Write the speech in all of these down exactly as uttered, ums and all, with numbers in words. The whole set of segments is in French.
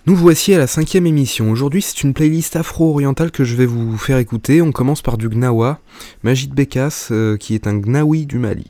Nous voici à la cinquième émission. Aujourd'hui, c'est une playlist afro-orientale que je vais vous faire écouter. On commence par du Gnawa, Majid Bekas, euh, qui est un Gnawi du Mali.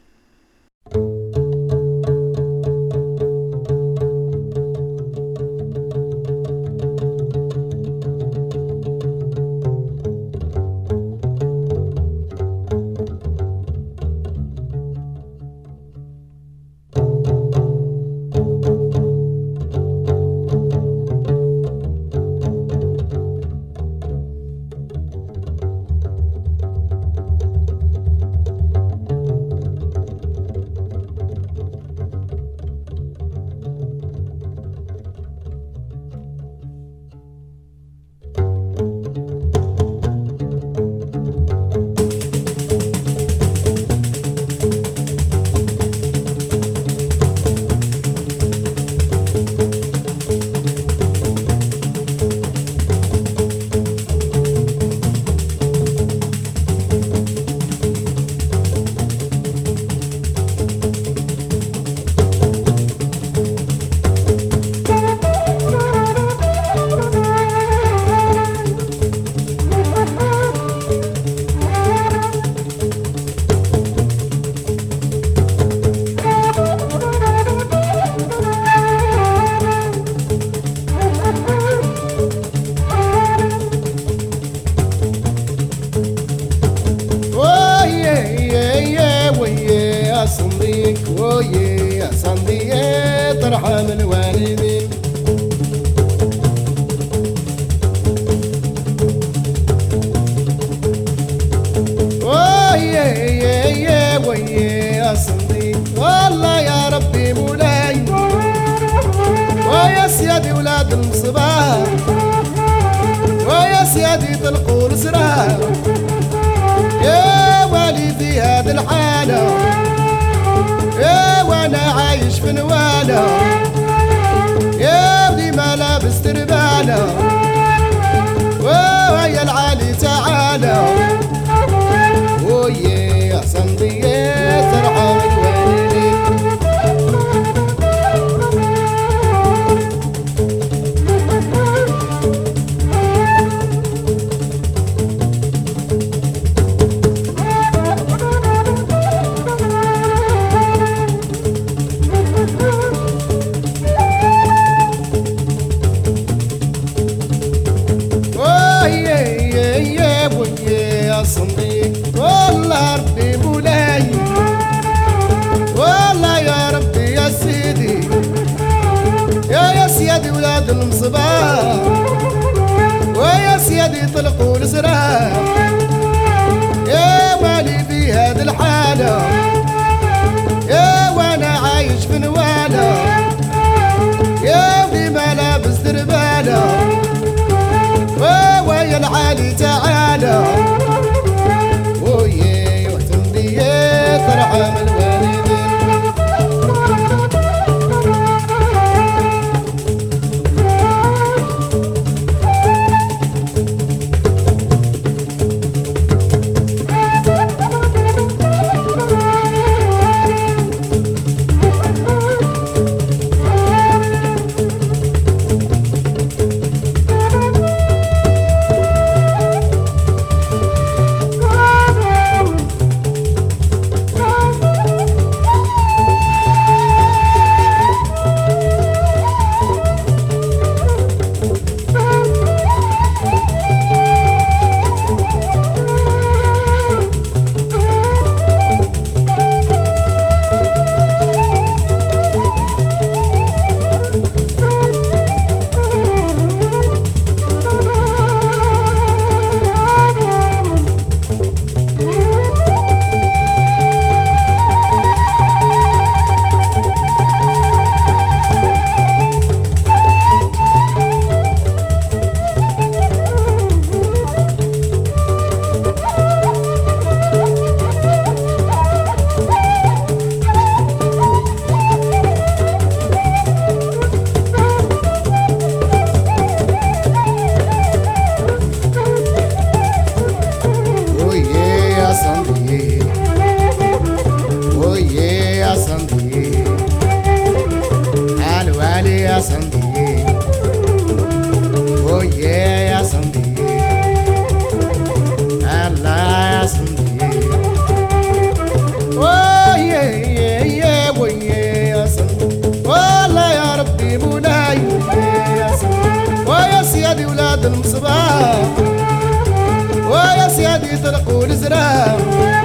ورد المصباح ويا سيادي طلقوا الزرار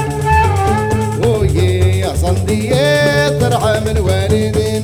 ويا يا صندية ترعى من والدين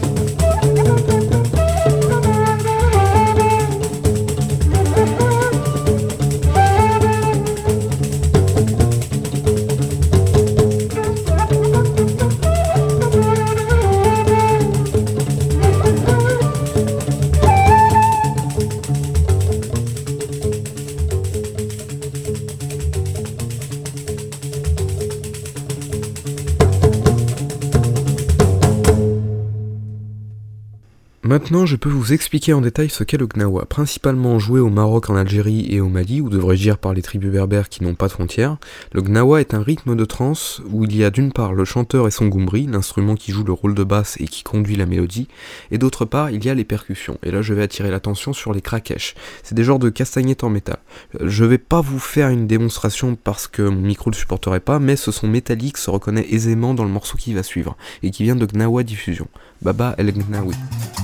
Maintenant, je peux vous expliquer en détail ce qu'est le gnawa. Principalement joué au Maroc, en Algérie et au Mali, ou devrais-je dire par les tribus berbères qui n'ont pas de frontières, le gnawa est un rythme de trance où il y a d'une part le chanteur et son goumbri, l'instrument qui joue le rôle de basse et qui conduit la mélodie, et d'autre part il y a les percussions. Et là je vais attirer l'attention sur les krakesh. C'est des genres de castagnettes en métal. Je vais pas vous faire une démonstration parce que mon micro ne le supporterait pas, mais ce son métallique se reconnaît aisément dans le morceau qui va suivre, et qui vient de Gnawa Diffusion. Baba El Gnawi.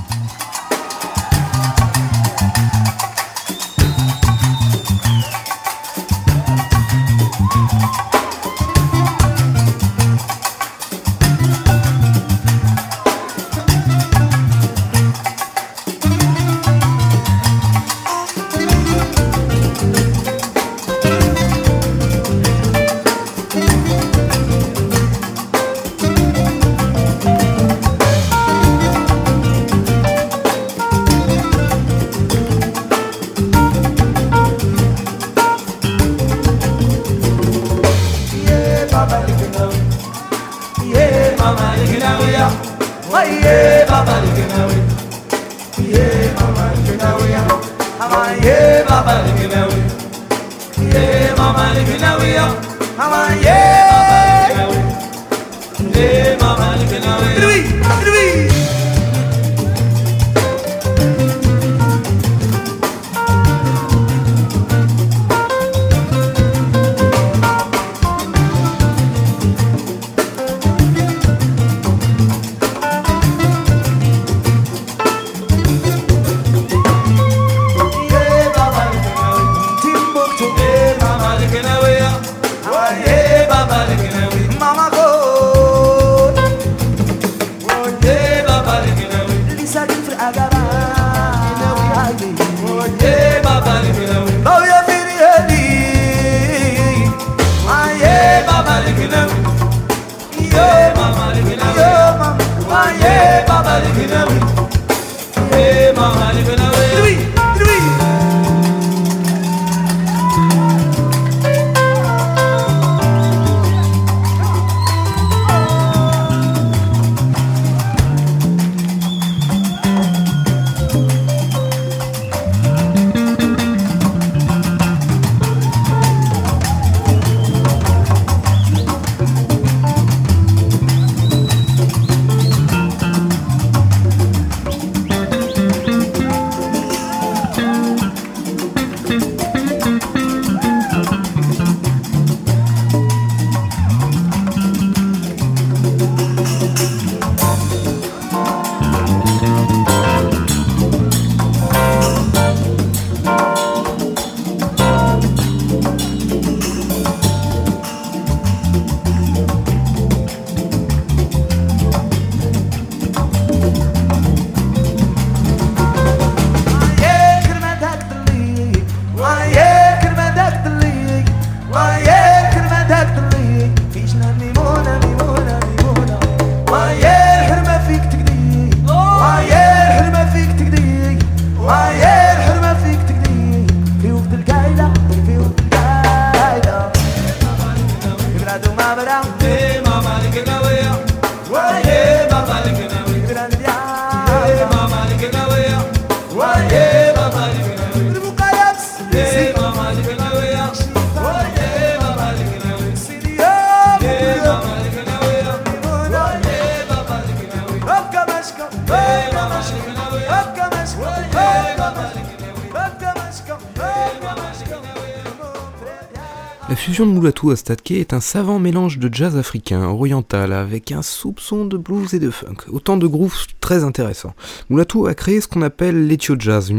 La fusion de Mulatu Astatke est un savant mélange de jazz africain, oriental, avec un soupçon de blues et de funk, autant de grooves très intéressants. Mulatu a créé ce qu'on appelle l'Ethio Jazz, une musique très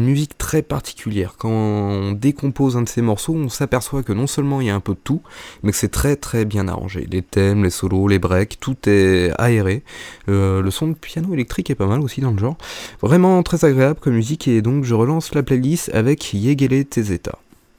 très particulière. Quand on décompose un de ces morceaux, on s'aperçoit que non seulement il y a un peu de tout, mais que c'est très très bien arrangé. Les thèmes, les solos, les breaks, tout est aéré. Euh, le son de piano électrique est pas mal aussi dans le genre. Vraiment très agréable comme musique, et donc je relance la playlist avec Yegele Tezeta.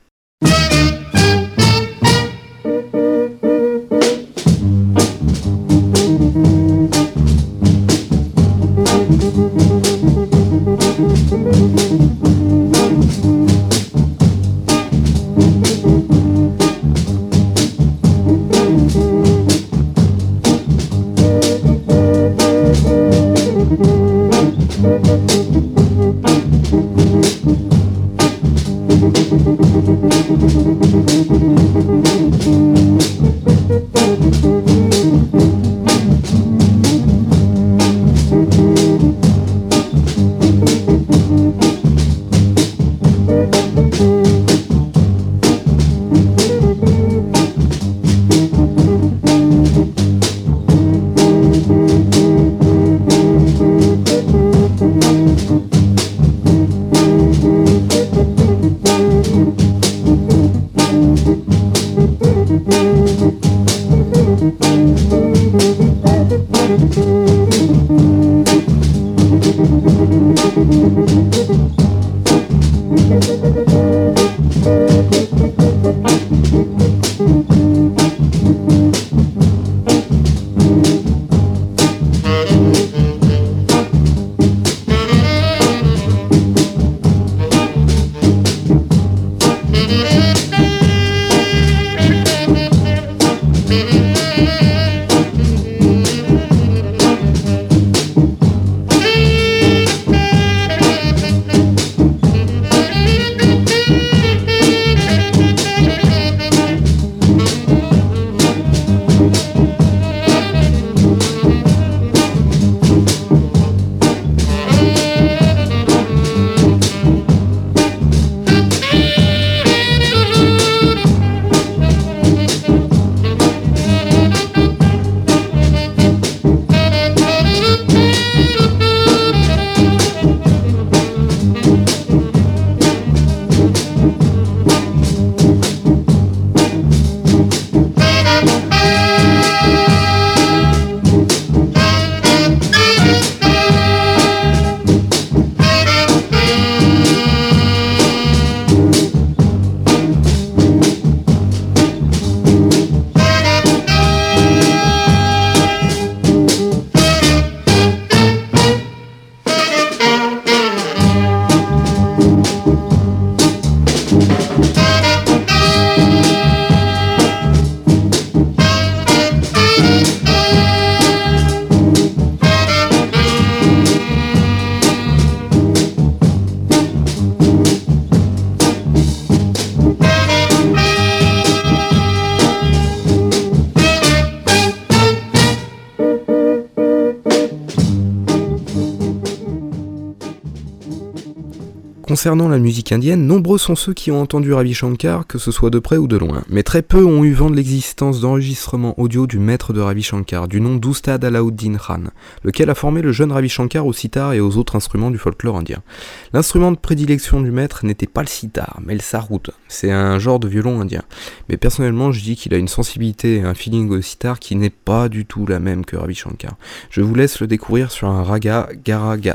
Concernant la musique indienne, nombreux sont ceux qui ont entendu Ravi Shankar, que ce soit de près ou de loin, mais très peu ont eu vent de l'existence d'enregistrements audio du maître de Ravi Shankar, du nom d'Ustad Alauddin Khan, lequel a formé le jeune Ravi Shankar au sitar et aux autres instruments du folklore indien. L'instrument de prédilection du maître n'était pas le sitar, mais le sarod, c'est un genre de violon indien. Mais personnellement, je dis qu'il a une sensibilité et un feeling au sitar qui n'est pas du tout la même que Ravi Shankar. Je vous laisse le découvrir sur un raga Garagat.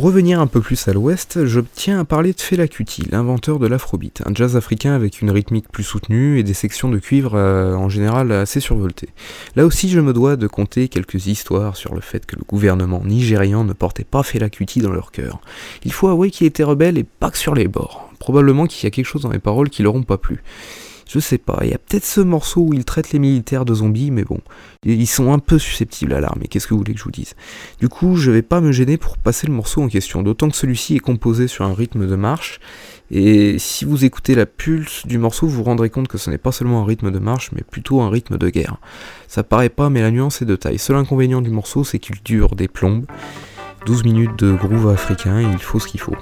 revenir un peu plus à l'ouest, je tiens à parler de Fela Kuti, l'inventeur de l'afrobeat, un jazz africain avec une rythmique plus soutenue et des sections de cuivre euh, en général assez survoltées. Là aussi je me dois de conter quelques histoires sur le fait que le gouvernement nigérian ne portait pas Fela Kuti dans leur cœur. Il faut avouer qu'il était rebelle et pas que sur les bords. Probablement qu'il y a quelque chose dans les paroles qui leur ont pas plu. Je sais pas, il y a peut-être ce morceau où il traite les militaires de zombies, mais bon, ils sont un peu susceptibles à l'armée, qu'est-ce que vous voulez que je vous dise ? Du coup, je vais pas me gêner pour passer le morceau en question, d'autant que celui-ci est composé sur un rythme de marche, et si vous écoutez la pulse du morceau, vous vous rendrez compte que ce n'est pas seulement un rythme de marche, mais plutôt un rythme de guerre. Ça paraît pas, mais la nuance est de taille. Seul inconvénient du morceau, c'est qu'il dure des plombes, douze minutes de groove africain, et il faut ce qu'il faut.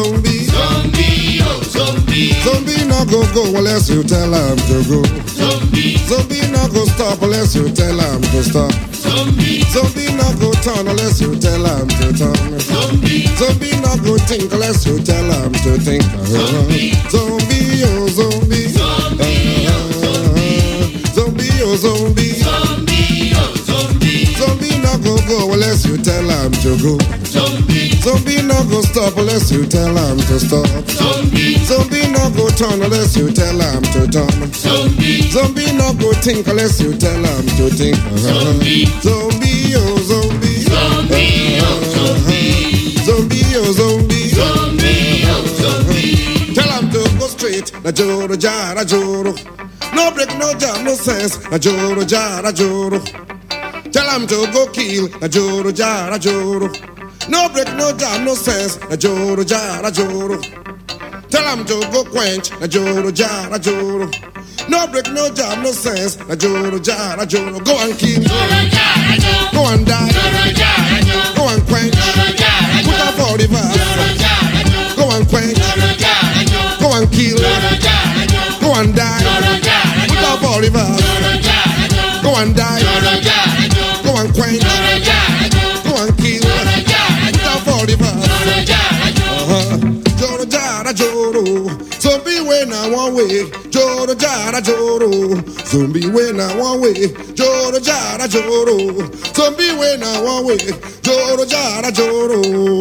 zombie. Zombie, oh zombie. Zombie no go go unless you tell him to go. Zombie, Zombie no go stop unless you tell him to stop. zombie, Zombie no go turn unless you tell him to turn. zombie, Zombie no go think unless you tell him to think. Zombie. Zombie, oh zombie. Zombie, oh zombie. Zombie, oh zombie. zombie, oh zombie. Zombie no go go unless you tell him to go. Zombie, Zombie no go stop unless you tell him to stop. zombie, Zombie no go turn unless you tell him to turn. zombie, Zombie no go think unless you tell him to think. Zombie. Zombie, oh zombie. zombie, oh zombie. Zombie, oh zombie. Zombie, oh zombie. Tell him to go straight. Na joro jara joro. No break, no jam, no sense. Na joro jara joro. Tell him to go kill. Na joro jara joro. No break, no jam, no sense. Na joro jara joro. Tell him to go quench. Na joro jara joro. No break, no jam, no sense. Na joro jara joro. Go and kill. Go and die. Go and quench. Put up all the verse. Go and quench. Go and kill. Go and die. Put up all the verse. Go and die. Go and quench. Go and kill. Put up all the verse. Uh-huh. Joro jara joro. Zombie when I one way. Joro jara joro. Zombie when I one way. Joro jara joro. Zombie when I one way. Joro jara joro.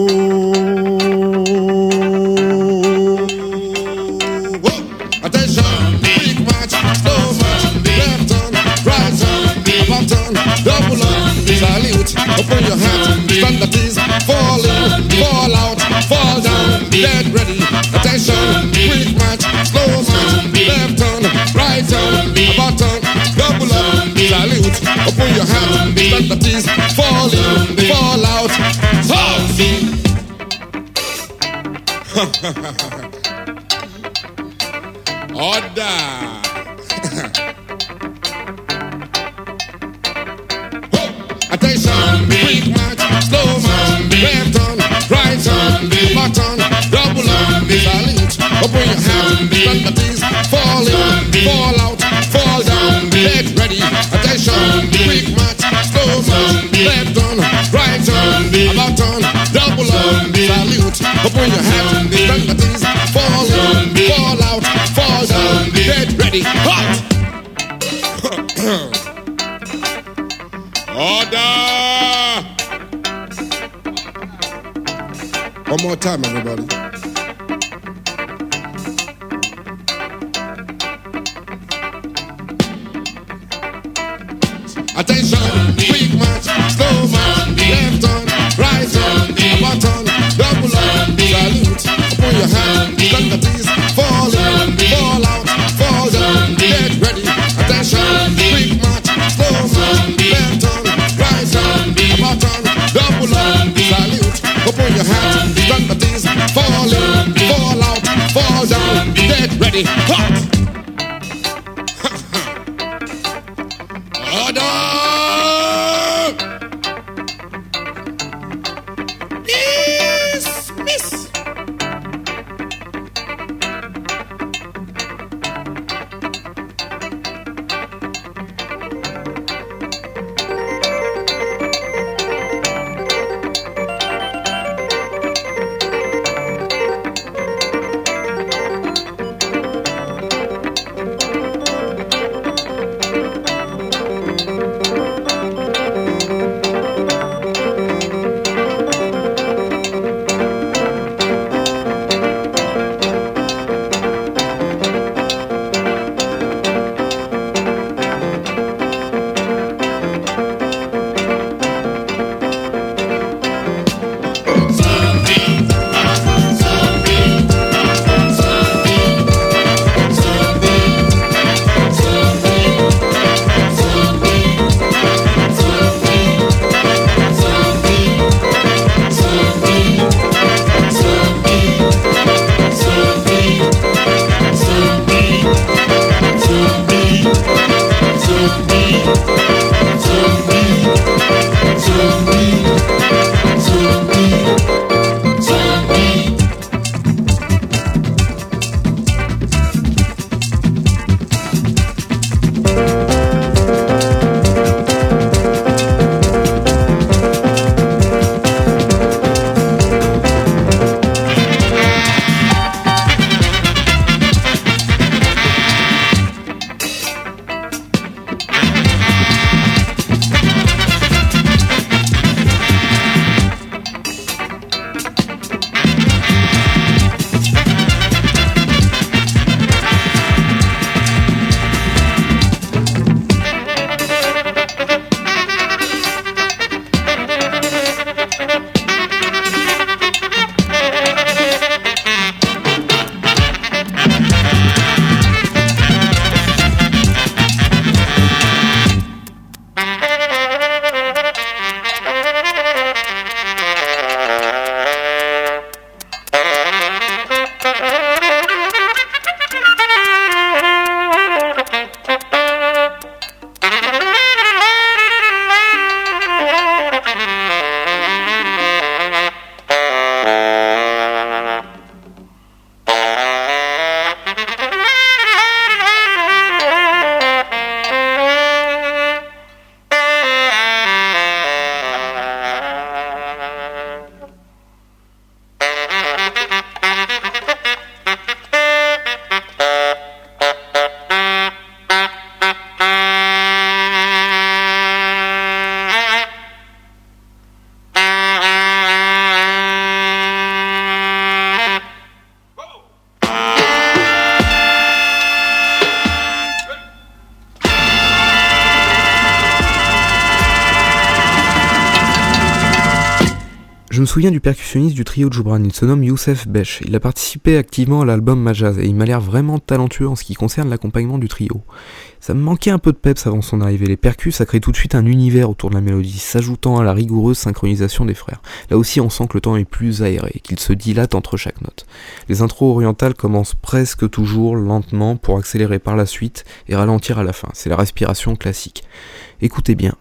Whoa. Attention, quick march, slow march, left turn, right turn, about turn, double up, salute, open your hand, stand at ease, fall in, fall out, fall down, dead ready. Attention, quick march, slow march, left turn, right turn, about turn, double up, salute, open your hand, stand at ease, fall in, fall out, Order. Attention, quick march, slow march, left turn, right turn, back turn, double up, salute, open your hands, stand at ease, fall in, fall out, fall down, get ready. Attention, quick march, slow march, left turn, right turn, back turn, double up, salute, open your hands, stand at ease, fall in, fall out, fall down, get ready. Hot. Order! One more time, everybody. Attention, quick march, slow march, left turn, right turn, about turn, double up, salute, open your hand, stand at ease, fall in, fall out, fall down, get ready. Attention, quick march, slow march, left turn, right turn, about turn, double up, salute, open your hand, stand at ease, fall in, fall out, fall down, get ready. Hot! Order! Dismiss! me souviens du percussionniste du trio de Joubran, il se nomme Youssef Besh. Il a participé activement à l'album Majaz et il m'a l'air vraiment talentueux en ce qui concerne l'accompagnement du trio. Ça me manquait un peu de peps avant son arrivée, les percus ça crée tout de suite un univers autour de la mélodie, s'ajoutant à la rigoureuse synchronisation des frères. Là aussi on sent que le temps est plus aéré et qu'il se dilate entre chaque note. Les intros orientales commencent presque toujours lentement pour accélérer par la suite et ralentir à la fin, c'est la respiration classique. Écoutez bien.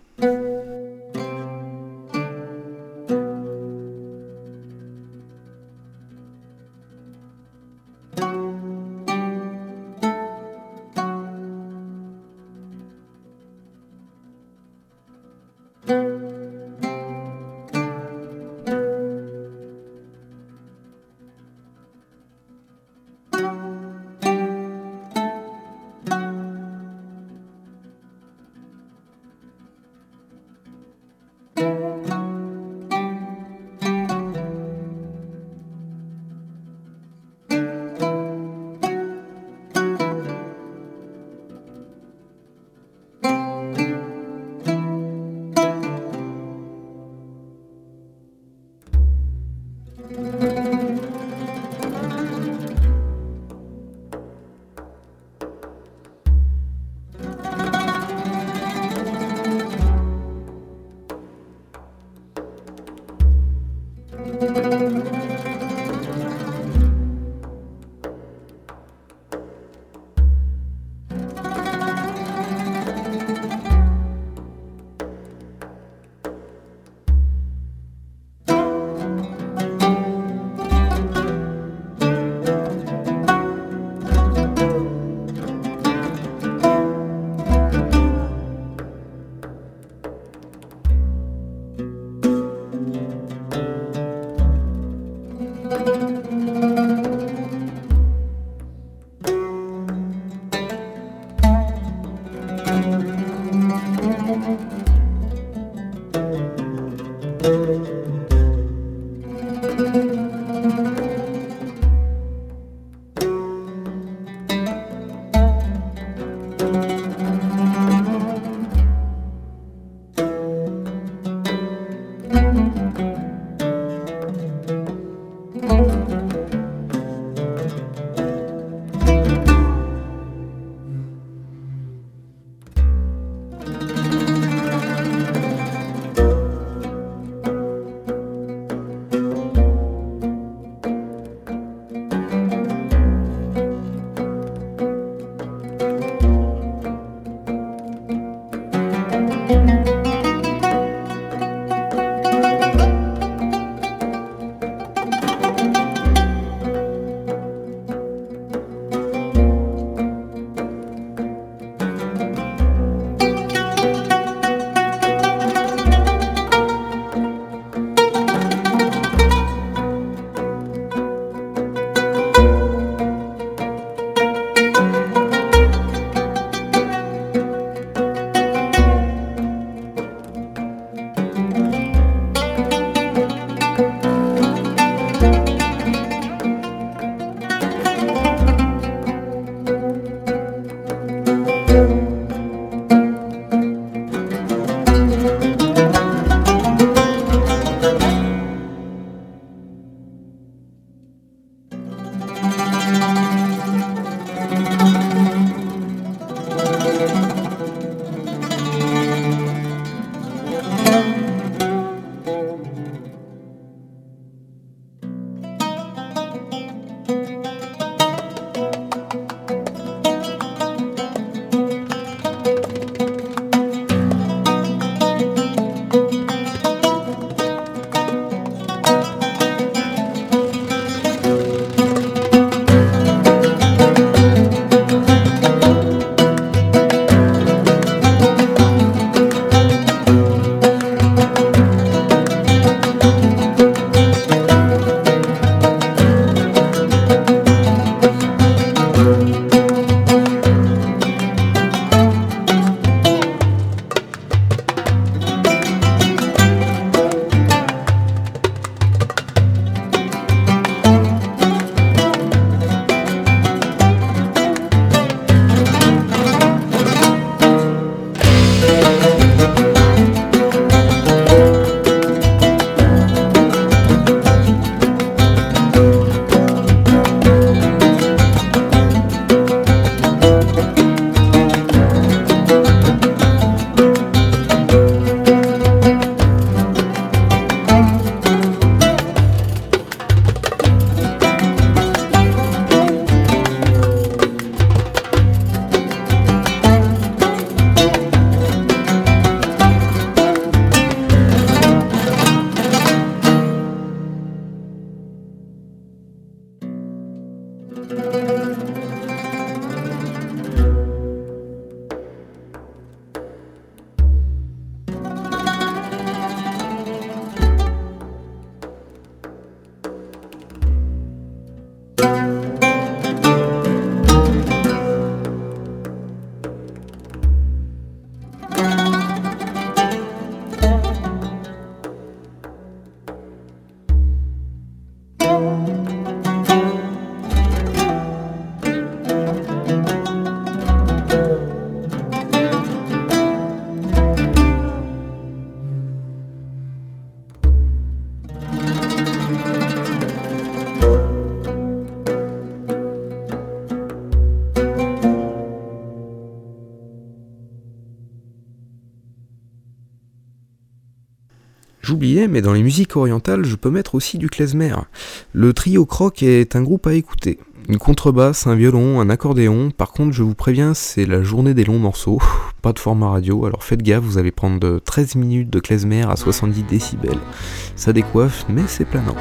J'oubliais, mais dans les musiques orientales, je peux mettre aussi du klezmer. Le trio Croc est un groupe à écouter. Une contrebasse, un violon, un accordéon. Par contre, je vous préviens, c'est la journée des longs morceaux. Pas de format radio, alors faites gaffe, vous allez prendre treize minutes de klezmer à soixante-dix décibels. Ça décoiffe, mais c'est planant.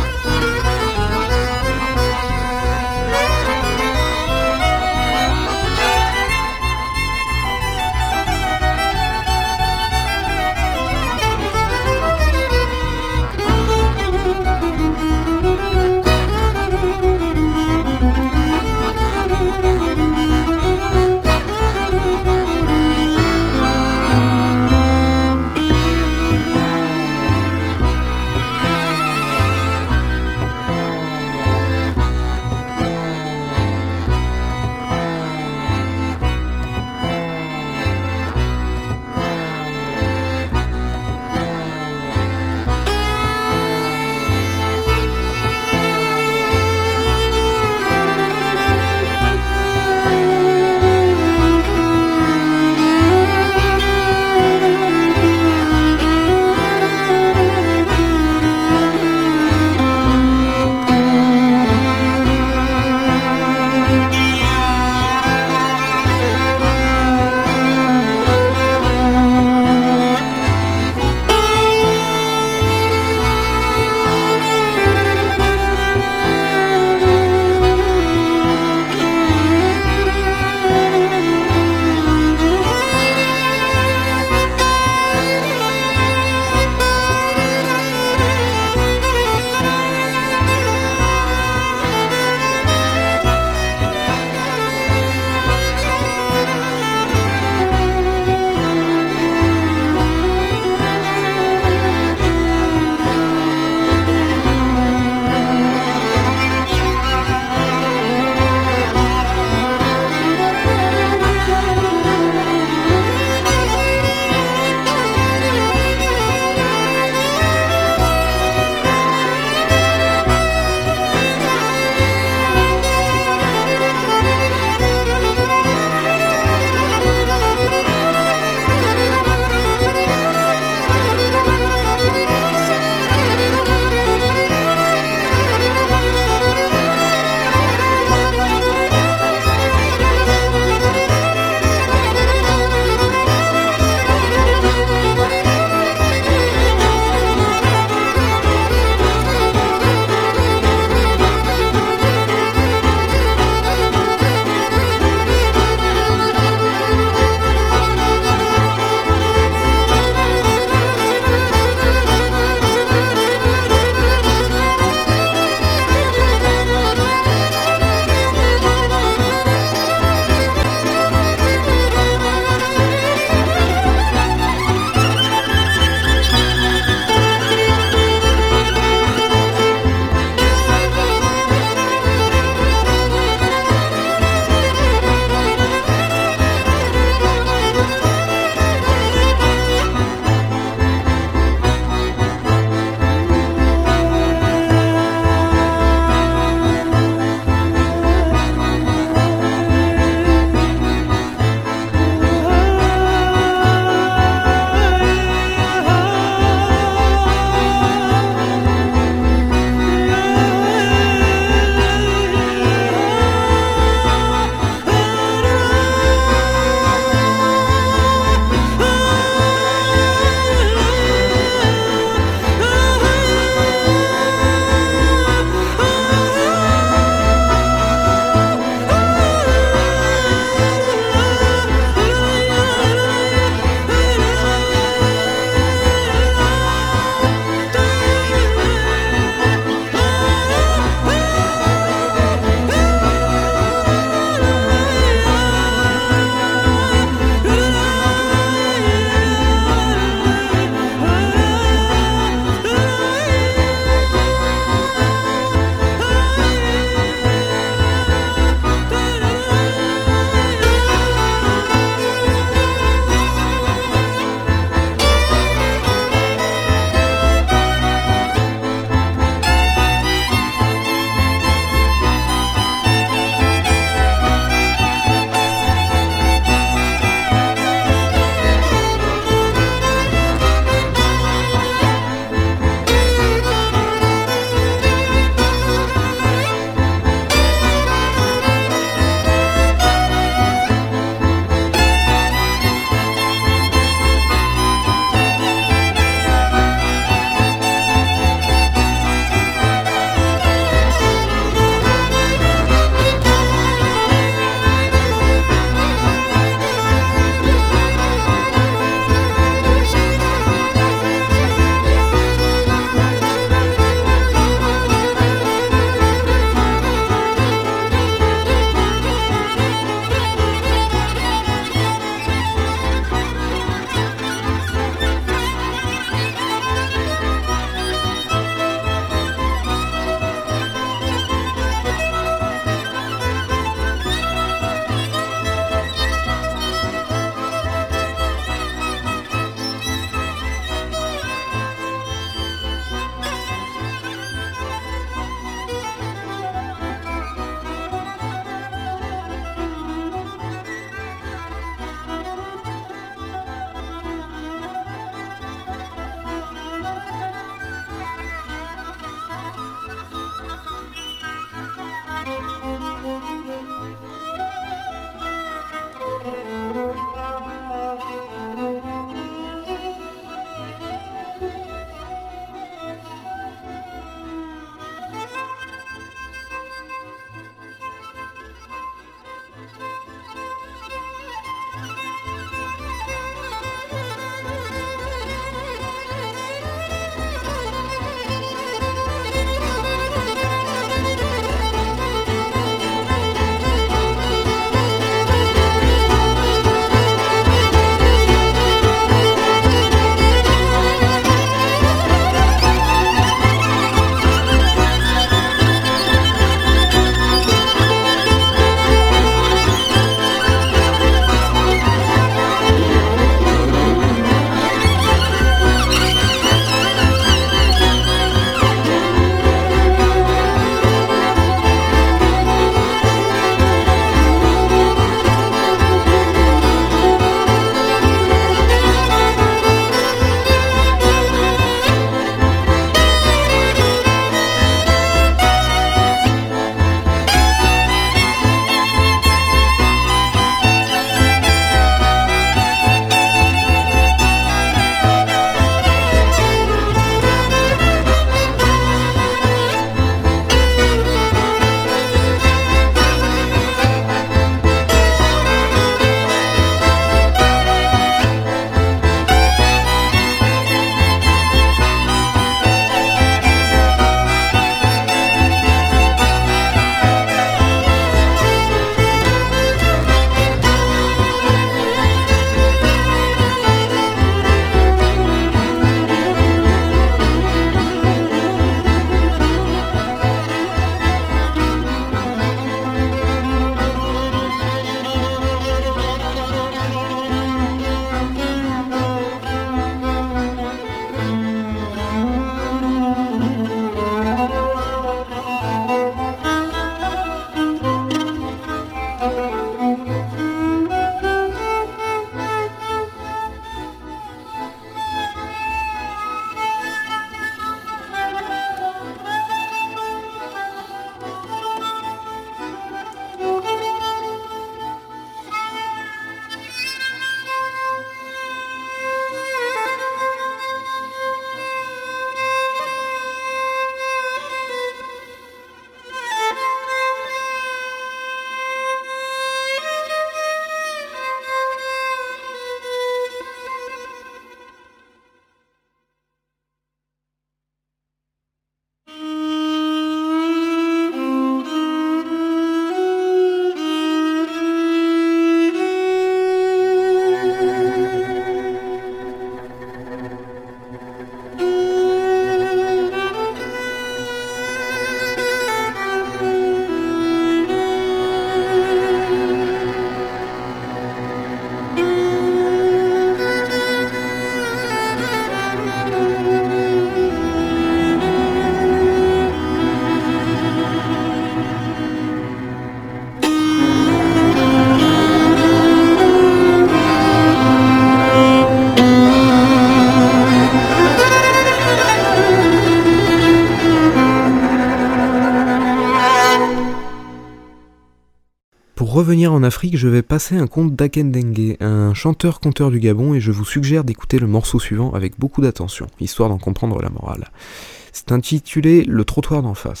Pour revenir en Afrique, je vais passer un conte d'Akendengue, un chanteur-conteur du Gabon, et je vous suggère d'écouter le morceau suivant avec beaucoup d'attention, histoire d'en comprendre la morale. C'est intitulé « Le trottoir d'en face ».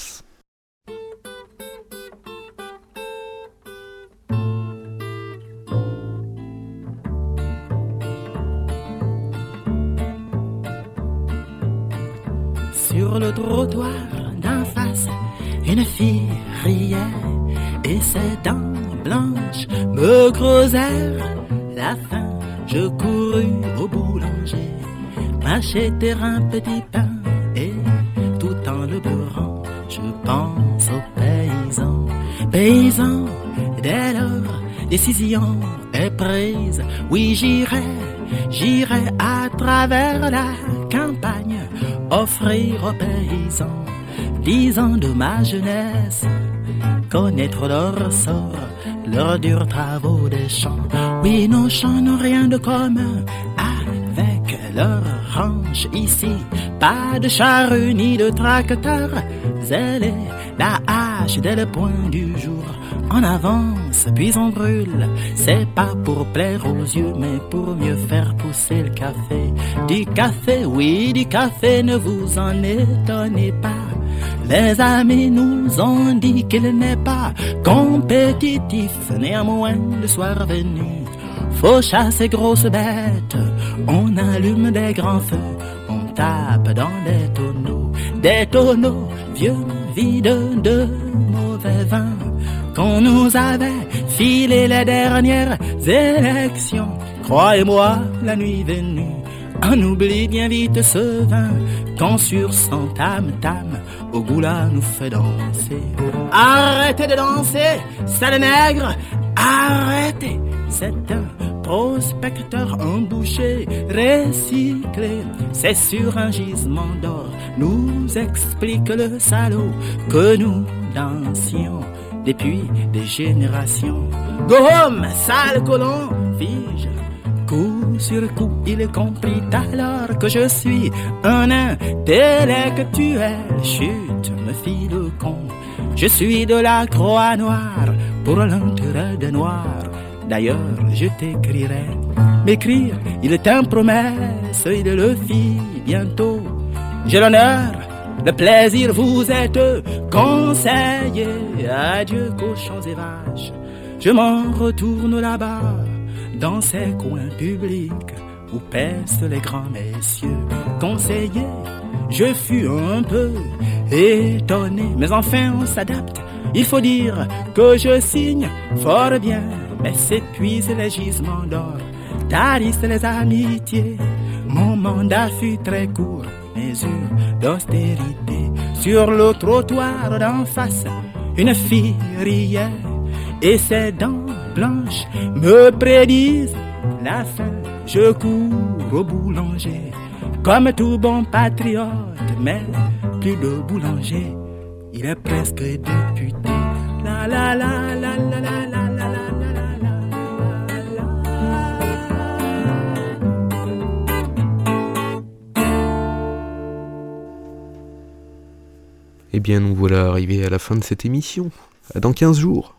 Sur le trottoir d'en face, une fille riait et ses dents blanches me creusèrent la faim. Je courus au boulanger, m'acheter un petit pain et tout en le beurrant, je pense aux paysans. Paysans, dès lors, décision est prise. Oui, j'irai, j'irai à travers la campagne offrir aux paysans dix ans de ma jeunesse, connaître leur sort, leurs durs travaux des champs. Oui, nos champs n'ont rien de commun avec leur ranch ici. Pas de charrue ni de tracteur, zèle la hache dès le point du jour. En avance, puis on brûle. C'est pas pour plaire aux yeux, mais pour mieux faire pousser le café. Du café, oui, du café, ne vous en étonnez pas. Les amis nous ont dit qu'il n'est pas compétitif. Néanmoins, le soir venu, faut chasser grosses bêtes. On allume des grands feux, on tape dans des tonneaux. Des tonneaux vieux, vides de mauvais vin qu'on nous avait filé les dernières élections. Croyez-moi, la nuit venue, on oublie bien vite ce vin qu'on sur son tam-tam au goula nous fait danser. Arrêtez de danser, sale nègre, arrêtez. C'est un prospecteur, un boucher recyclé. C'est sur un gisement d'or, nous explique le salaud que nous dansions depuis des générations. Go home, sale colon, fige. Coup sur coup, il comprit alors que je suis un intellectuel. Chut, me fit le con. Je suis de la Croix Noire pour l'intérêt des Noirs. D'ailleurs, je t'écrirai. M'écrire, il est un promesse, il le fit bientôt. J'ai l'honneur, le plaisir, vous êtes conseillé. Adieu, cochons et vaches. Je m'en retourne là-bas, dans ces coins publics où pèsent les grands messieurs. Conseillé, je fus un peu étonné, mais enfin on s'adapte. Il faut dire que je signe fort bien, mais s'épuisent les gisements d'or, tarissent les amitiés. Mon mandat fut très court, mesure d'austérité. Sur le trottoir d'en face, une fille riait et ses dents blanches me prédisent la fin. Je cours au boulanger comme tout bon patriote, mais plus de boulanger, il est presque député. La la la la la la la la la la. Eh bien, nous voilà arrivés à la fin de cette émission. Dans quinze jours.